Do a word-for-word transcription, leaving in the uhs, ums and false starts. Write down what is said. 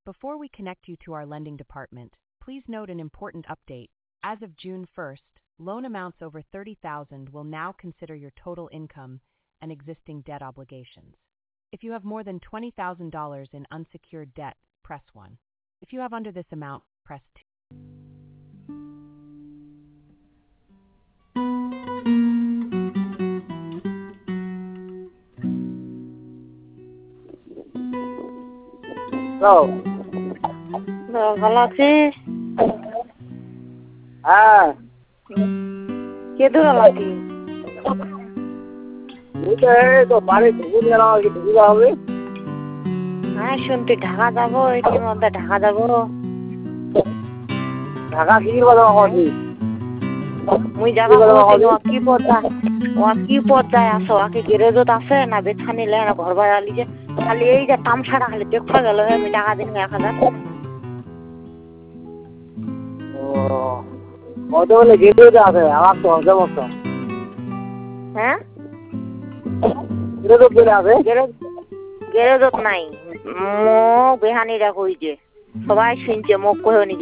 Before we connect you to our lending department, please note an important update. As of June first, loan amounts over thirty thousand dollars will now consider your total income and existing debt obligations. If you have more than twenty thousand dollars in unsecured debt, press one. If you have under this amount, press two. Go. ভালো আছিস? হ্যাঁ কে দূর লাগি? তো বাড়ি ঢুকে গেল আর কি ঢুকে হবে। হ্যাঁ শুনতে ঢাকা যাবো, এটির মধ্যে ঢাকা যাবো। ঢাকা কি কথা বলছি? মুই যাবা বলছি ও কি পর্যায়ে ও কি পর্যায়ে আছো? আকে গ্যারেজত আছে না বেছানি লে না ঘর ভাড়া লিজে খালি এই যে তামসাটা খালি দেখা গেল আমি টাকা দিন এক হাজার। কত বলে গেরেজে আছে আমার তো সমস্যা। হ্যাঁ গেরেজত বলে আছে? গ্যারেজ গ্যারেজত নাই, মোক বেহানিরা কইছে সবাই শুনছে, মোক কইনি